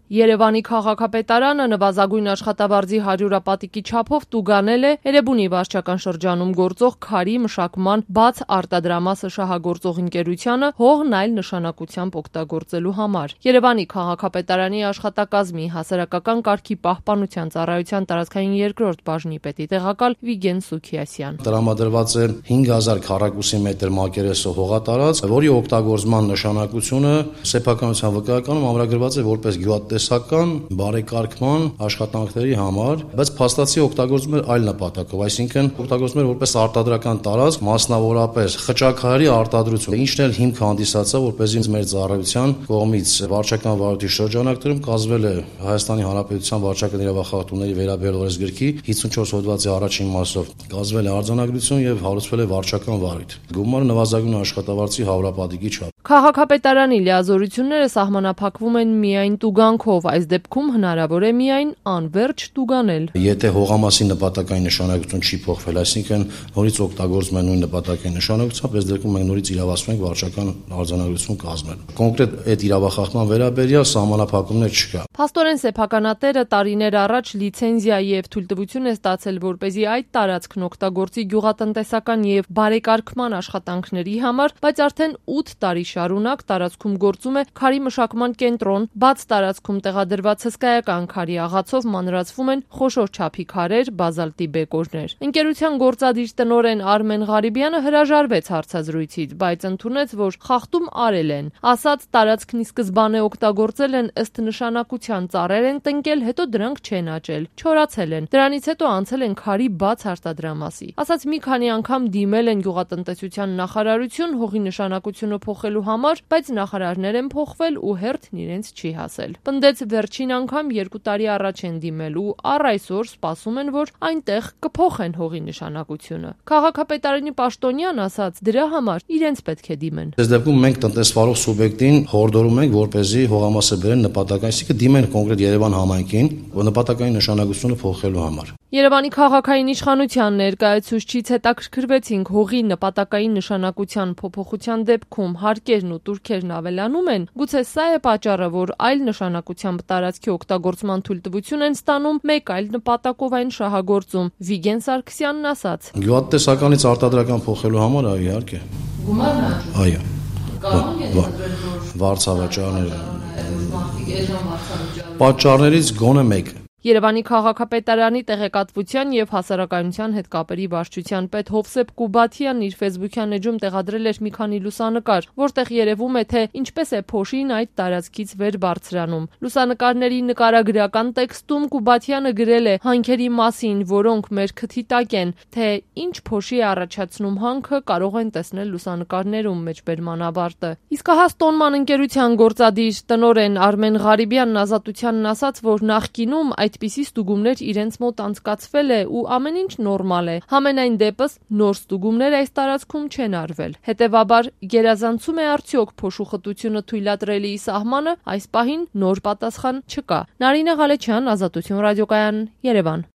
Երևանի քաղաքապետարանը նվազագույն աշխատավարձի 100-ապատիկի չափով տուգանել է Էրեբունի վարչական շրջանում գործող քարի մշակման բաց արտադրամասը շահագործող ընկերությանը հողն այլ նշանակությամբ օգտագործելու համար։ Երևանի քաղաքապետարանի աշխատակազմի հասարակական կարգի պահպանության ծառայության տարածքային երկրորդ բաժնի պետի տեղակալ Վիգեն Սուքիասյան։ Տրամադրված է 5000 քառակուսի մետր մակերեսով հողատարածք, որի օգտագործման նշանակությունը սեփականության վկայականում ամրագրված է որպես գյուղատնտեսական բարեկարգման աշխատանքների համար, բայց փաստացի օգտագործում էր այլ նպատակով, այսինքն օգտագործում էր որպես արտադրական տարածք, մասնավորապես խճաքարերի արտադրություն, ինչն էլ հիմք հանդիսացավ, որպեսզի մեր ծառայության կողմից վարչական վարույթի շրջանակներում կազմվել է Հայաստանի Հանրապետության վարչական իրավախախտումների վերաբերյալ օրենսգրքի 54 հոդվածի առաջին մասով կազմվել է արձանագրություն եւ հարուցվել է վարչական վարույթ։ Գումարը նվազագույն աշխատավարձի 100-ապատիկի չափ։ Քաղաքապետարանի լիազորությունները սահմանափակվում են միայն տուգանքով, այս դեպքում հնարավոր է միայն անվերջ տուգանել։ Եթե հողամասի նպատակային նշանակություն չի փոխվել, այսինքն նորից օգտագործում են նույն նպատակային նշանակությամբ, այս դեպքում մենք նորից իրավասում ենք վարչական արձանագրություն կազմել։ Կոնկրետ այդ իրավախախտման վերաբերյալ սահմանափակումներ չկա։ Փաստորեն սեփականատերը տարիներ առաջ լիցենզիա եւ թույլտվություն է ստացել, որպեսզի այդ տարածքն օգտագործի գյուղատնտեսական եւ բարեկարգման աշխատանքների համար, բայց արդեն 8 տարի շարունակ տարածքում գործում է քարի մշակման կենտրոն, բաց տարածքում տեղադրված հսկայական քարի աղացով մանրացվում են խոշոր չափի քարեր, բազալտի բեկորներ։ Ընկերության գործադիր տնօրեն Արմեն Ղարիբյանը հրաժարվեց հարցազրույցից, բայց ընդունեց, որ խախտում արել են։ Ասաց, տարածքն ի սկզբանե օգտագործել են ըստ նշանակության, ծառեր են տնկել, հետո դրանք չեն աճել, չորացել են։ Դրանից հետո անցել են քարի բաց արտադրամասի։ Ասաց, մի քանի անգամ դիմել են գյուղատնտեսության նախարարություն հողի նշանակությունը փոխելու համար, բայց նախարարներ են փոխվել ու հերթն իրենց չի հասել։ Պնդեց, վերջին անգամ 2 տարի առաջ են դիմել ու առ այսօր սպասում են, որ այնտեղ կփոխեն հողի նշանակությունը։ Քաղաքապետարանի պաշտոնյան ասաց, դրա համար իրենց պետք է դիմեն։ Այս դեպքում մենք տնտեսվարող սուբյեկտին հորդորում ենք, որպեսզի հողամասը բերեն նպատակային, այսինքն դիմեն կոնկրետ Երևան համայնքին, նպատակային նշանակությունը փոխելու համար։ Երևանի քաղաքային իշխանության ներկայացուցչից հետաքրքրվեցինք հողի նպատակային նշանակության փոփոխության դեպքում հարկերն ու տուրքերն ավելանում են, գուցե սա է պատճառը, որ այլ նշանակությամբ տարածքի օգտագործման թույլտվություն են ստանում, մեկ այլ նպատակով այն շահագործում։ Վիգեն Սարգսյանն ասաց. Գյուղատնտեսականից արտադրական փոխելու համար այո, իհարկե։ Գումարն աճում։ Այո։ Կարող է վարձավճարները։ Պատճառներից գոնե մեկ։ Երևանի քաղաքապետարանի տեղեկատվության եւ հասարակայնության հետ կապերի վարչության պետ Հովսեփ Կուբաթյանն իր Facebook-յան էջում տեղադրել էր մի քանի լուսանկար, որտեղ երևում է, թե ինչպես է փոշին այդ տարածքից վեր բարձրանում։ Լուսանկարների նկարագրական տեքստում Կուբաթյանը գրել է հանքերի մասին, որոնք մեր քթի տակ են, թե ինչ փոշի է առաջացնում հանքը, կարող են տեսնել լուսանկարներում մեջբերման ավարտը։ Իսկ հա Ստոնման ընկերության գործադիր տնօրեն Արմեն Ղարիբյանն Ազատությանն ասաց, որ նախկինում այդպիսի ստուգումներ իրենց մոտ անցկացվել է ու ամեն ինչ նորմալ է։ Համենայն դեպս նոր ստուգումներ այս տարածքում չեն արվել։ Հետևաբար գերազանցում է արդյոք փոշուխտությունը թույլատրելի սահմանը, այս պահին նոր պատասխան չկա։ Նարինե Ղալեչյան, Ազատություն ռադիոկայան, Երևան։